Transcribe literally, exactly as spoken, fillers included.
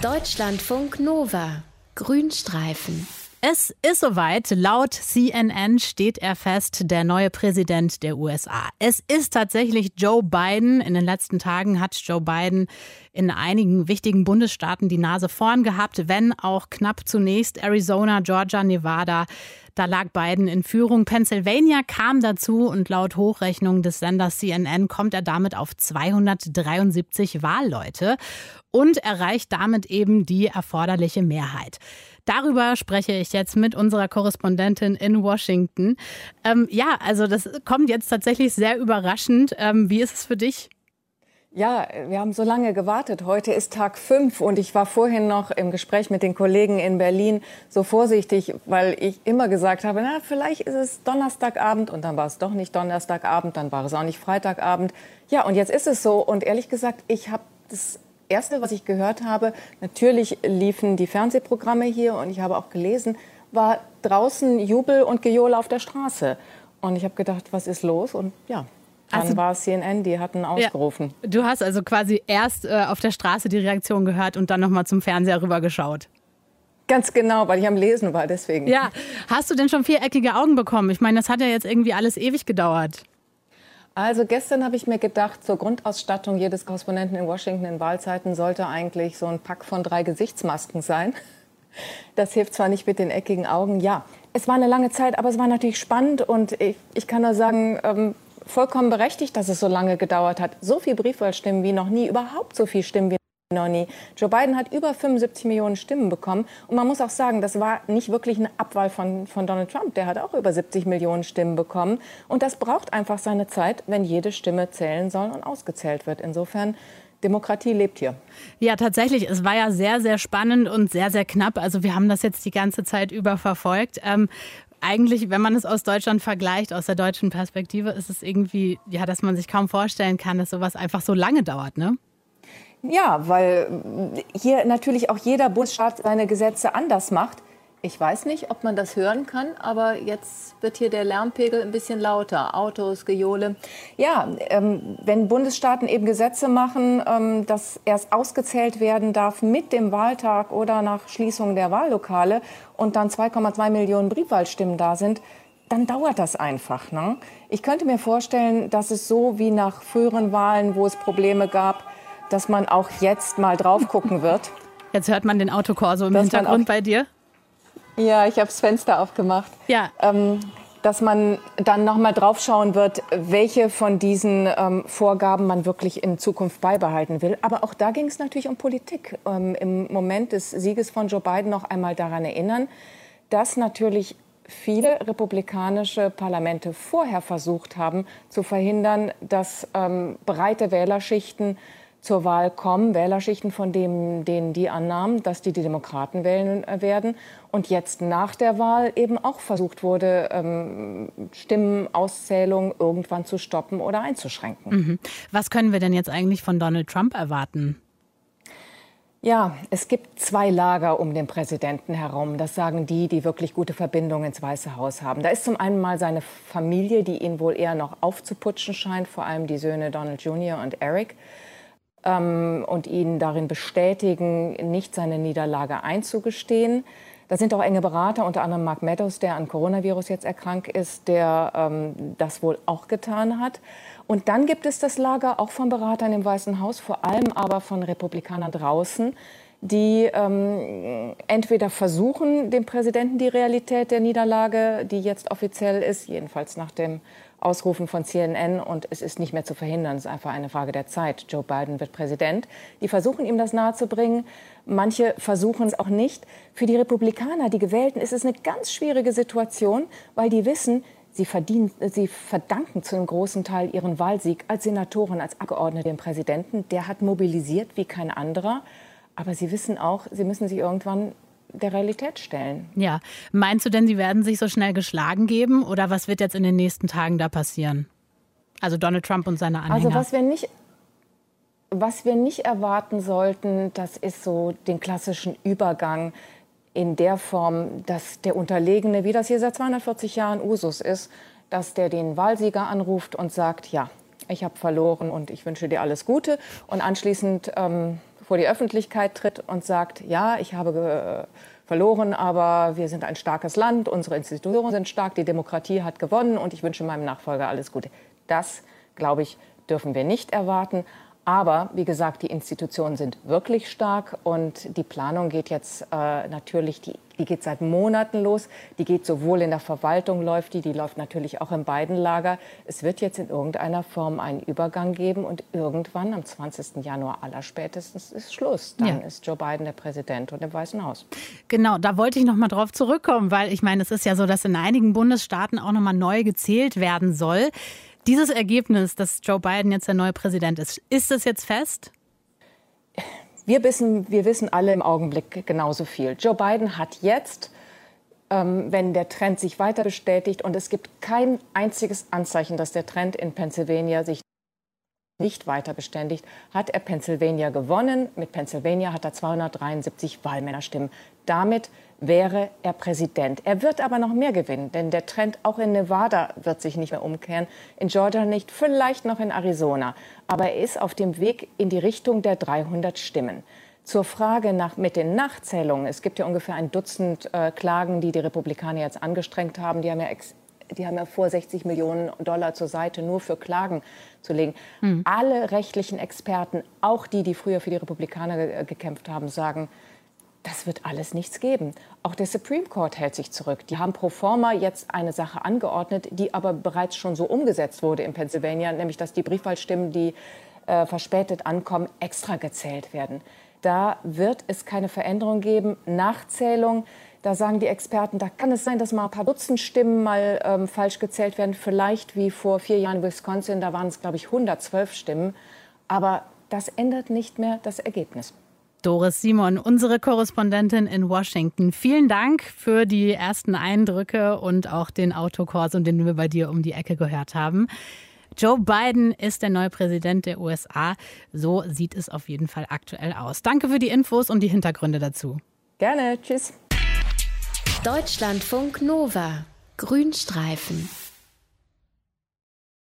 Deutschlandfunk Nova. Grünstreifen. Es ist soweit. Laut C N N steht er fest, der neue Präsident der U S A. Es ist tatsächlich Joe Biden. In den letzten Tagen hat Joe Biden in einigen wichtigen Bundesstaaten die Nase vorn gehabt, wenn auch knapp zunächst Arizona, Georgia, Nevada. Da lag Biden in Führung. Pennsylvania kam dazu und laut Hochrechnung des Senders C N N kommt er damit auf zweihundertdreiundsiebzig Wahlleute und erreicht damit eben die erforderliche Mehrheit. Darüber spreche ich jetzt mit unserer Korrespondentin in Washington. Ähm, ja, also das kommt jetzt tatsächlich sehr überraschend. Ähm, wie ist es für dich? Ja, wir haben so lange gewartet. Heute ist Tag fünf und ich war vorhin noch im Gespräch mit den Kollegen in Berlin so vorsichtig, weil ich immer gesagt habe, na, vielleicht ist es Donnerstagabend und dann war es doch nicht Donnerstagabend, dann war es auch nicht Freitagabend. Ja, und jetzt ist es so und ehrlich gesagt, ich habe das Erste, was ich gehört habe, natürlich liefen die Fernsehprogramme hier und ich habe auch gelesen, war draußen Jubel und Gejohle auf der Straße. Und ich habe gedacht, was ist los? Und ja, dann also, war es C N N, die hatten ausgerufen. Ja, du hast also quasi erst äh, auf der Straße die Reaktion gehört und dann nochmal zum Fernseher rübergeschaut. Ganz genau, weil ich am Lesen war, deswegen. Ja, hast du denn schon viereckige Augen bekommen? Ich meine, das hat ja jetzt irgendwie alles ewig gedauert. Also gestern habe ich mir gedacht, zur Grundausstattung jedes Korrespondenten in Washington in Wahlzeiten sollte eigentlich so ein Pack von drei Gesichtsmasken sein. Das hilft zwar nicht mit den eckigen Augen. Ja, es war eine lange Zeit, aber es war natürlich spannend und ich, ich kann nur sagen, ähm, vollkommen berechtigt, dass es so lange gedauert hat. So viel Briefwahlstimmen wie noch nie, überhaupt so viel Stimmen wie noch nie. Joe Biden hat über fünfundsiebzig Millionen Stimmen bekommen. Und man muss auch sagen, das war nicht wirklich eine Abwahl von, von Donald Trump. Der hat auch über siebzig Millionen Stimmen bekommen. Und das braucht einfach seine Zeit, wenn jede Stimme zählen soll und ausgezählt wird. Insofern, Demokratie lebt hier. Ja, tatsächlich. Es war ja sehr, sehr spannend und sehr, sehr knapp. Also wir haben das jetzt die ganze Zeit über verfolgt. Ähm, Eigentlich, wenn man es aus Deutschland vergleicht, aus der deutschen Perspektive, ist es irgendwie, ja, dass man sich kaum vorstellen kann, dass sowas einfach so lange dauert, ne? Ja, weil hier natürlich auch jeder Bundesstaat seine Gesetze anders macht. Ich weiß nicht, ob man das hören kann, aber jetzt wird hier der Lärmpegel ein bisschen lauter. Autos, Gejohle. Ja, ähm, wenn Bundesstaaten eben Gesetze machen, ähm, dass erst ausgezählt werden darf mit dem Wahltag oder nach Schließung der Wahllokale und dann zwei Komma zwei Millionen Briefwahlstimmen da sind, dann dauert das einfach, ne? Ich könnte mir vorstellen, dass es so wie nach früheren Wahlen, wo es Probleme gab, dass man auch jetzt mal drauf gucken wird. Jetzt hört man den Autokorso im Hintergrund bei dir. Ja, ich habe das Fenster aufgemacht. Ja. Ähm, dass man dann noch mal drauf schauen wird, welche von diesen ähm, Vorgaben man wirklich in Zukunft beibehalten will. Aber auch da ging es natürlich um Politik. Ähm, Im Moment des Sieges von Joe Biden noch einmal daran erinnern, dass natürlich viele republikanische Parlamente vorher versucht haben, zu verhindern, dass ähm, breite Wählerschichten zur Wahl kommen, Wählerschichten, von dem, denen die annahmen, dass die die Demokraten wählen werden. Und jetzt nach der Wahl eben auch versucht wurde, ähm, Stimmenauszählung irgendwann zu stoppen oder einzuschränken. Mhm. Was können wir denn jetzt eigentlich von Donald Trump erwarten? Ja, es gibt zwei Lager um den Präsidenten herum. Das sagen die, die wirklich gute Verbindungen ins Weiße Haus haben. Da ist zum einen mal seine Familie, die ihn wohl eher noch aufzuputschen scheint, vor allem die Söhne Donald Junior und Eric. Und ihn darin bestätigen, nicht seine Niederlage einzugestehen. Da sind auch enge Berater, unter anderem Mark Meadows, der an Coronavirus jetzt erkrankt ist, der ähm, das wohl auch getan hat. Und dann gibt es das Lager auch von Beratern im Weißen Haus, vor allem aber von Republikanern draußen, die ähm, entweder versuchen, dem Präsidenten die Realität der Niederlage, die jetzt offiziell ist, jedenfalls nach dem Ausrufen von C N N, und es ist nicht mehr zu verhindern, es ist einfach eine Frage der Zeit. Joe Biden wird Präsident. Die versuchen, ihm das nahezubringen. Manche versuchen es auch nicht. Für die Republikaner, die Gewählten, ist es eine ganz schwierige Situation, weil die wissen, sie, verdienen, sie verdanken zu einem großen Teil ihren Wahlsieg als Senatoren, als Abgeordnete dem Präsidenten. Der hat mobilisiert wie kein anderer. Aber sie wissen auch, sie müssen sich irgendwann der Realität stellen. Ja. Meinst du denn, sie werden sich so schnell geschlagen geben? Oder was wird jetzt in den nächsten Tagen da passieren? Also Donald Trump und seine Anhänger. Also was wir nicht, was wir nicht erwarten sollten, das ist so den klassischen Übergang in der Form, dass der Unterlegene, wie das hier seit zweihundertvierzig Jahren Usus ist, dass der den Wahlsieger anruft und sagt, ja, ich habe verloren und ich wünsche dir alles Gute. Und anschließend ähm, vor die Öffentlichkeit tritt und sagt, ja, ich habe äh, verloren, aber wir sind ein starkes Land, unsere Institutionen sind stark, die Demokratie hat gewonnen und ich wünsche meinem Nachfolger alles Gute. Das, glaube ich, dürfen wir nicht erwarten. Aber wie gesagt, die Institutionen sind wirklich stark und die Planung geht jetzt äh, natürlich, die, die geht seit Monaten los. Die geht sowohl in der Verwaltung, läuft die, die läuft natürlich auch im beiden Lager. Es wird jetzt in irgendeiner Form einen Übergang geben und irgendwann am zwanzigsten Januar allerspätestens ist Schluss. Dann ja. ist Joe Biden der Präsident und im Weißen Haus. Genau, da wollte ich noch mal drauf zurückkommen, weil ich meine, es ist ja so, dass in einigen Bundesstaaten auch noch mal neu gezählt werden soll. Dieses Ergebnis, dass Joe Biden jetzt der neue Präsident ist, ist das jetzt fest? Wir wissen, wir wissen alle im Augenblick genauso viel. Joe Biden hat jetzt, ähm, wenn der Trend sich weiter bestätigt, und es gibt kein einziges Anzeichen, dass der Trend in Pennsylvania sich nicht weiter beständigt, hat er Pennsylvania gewonnen. Mit Pennsylvania hat er zweihundertdreiundsiebzig Wahlmännerstimmen. Damit wäre er Präsident. Er wird aber noch mehr gewinnen, denn der Trend auch in Nevada wird sich nicht mehr umkehren, in Georgia nicht, vielleicht noch in Arizona. Aber er ist auf dem Weg in die Richtung der dreihundert Stimmen. Zur Frage nach mit den Nachzählungen. Es gibt ja ungefähr ein Dutzend äh, Klagen, die die Republikaner jetzt angestrengt haben. Die haben ja ex Die haben ja vor, sechzig Millionen Dollar zur Seite nur für Klagen zu legen. Mhm. Alle rechtlichen Experten, auch die, die früher für die Republikaner ge gekämpft haben, sagen, das wird alles nichts geben. Auch der Supreme Court hält sich zurück. Die haben pro forma jetzt eine Sache angeordnet, die aber bereits schon so umgesetzt wurde in Pennsylvania, nämlich dass die Briefwahlstimmen, die äh, verspätet ankommen, extra gezählt werden. Da wird es keine Veränderung geben. Nachzählung. Da sagen die Experten, da kann es sein, dass mal ein paar Dutzend Stimmen mal ähm, falsch gezählt werden. Vielleicht wie vor vier Jahren in Wisconsin, da waren es, glaube ich, hundertzwölf Stimmen. Aber das ändert nicht mehr das Ergebnis. Doris Simon, unsere Korrespondentin in Washington. Vielen Dank für die ersten Eindrücke und auch den Autokorso, den wir bei dir um die Ecke gehört haben. Joe Biden ist der neue Präsident der U S A. So sieht es auf jeden Fall aktuell aus. Danke für die Infos und die Hintergründe dazu. Gerne, tschüss. Deutschlandfunk Nova, Grünstreifen.